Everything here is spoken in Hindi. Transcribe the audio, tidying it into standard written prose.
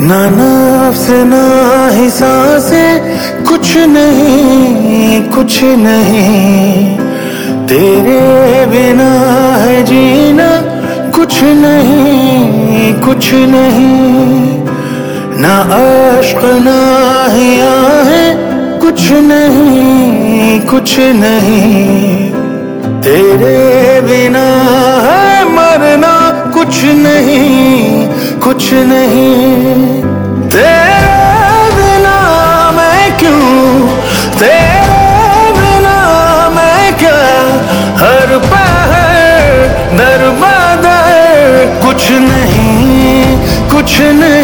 ना नफ्स ना ही सांसें, कुछ नहीं कुछ नहीं। तेरे बिना है जीना, कुछ नहीं कुछ नहीं। ना अश्क ना ही आहें, कुछ नहीं कुछ नहीं। तेरे बिना है मरना, कुछ नहीं कुछ नहीं। तेरे बिना मैं क्यों, तेरे बिना मैं क्या, हर पहर दर बदर। कुछ नहीं कुछ नहीं।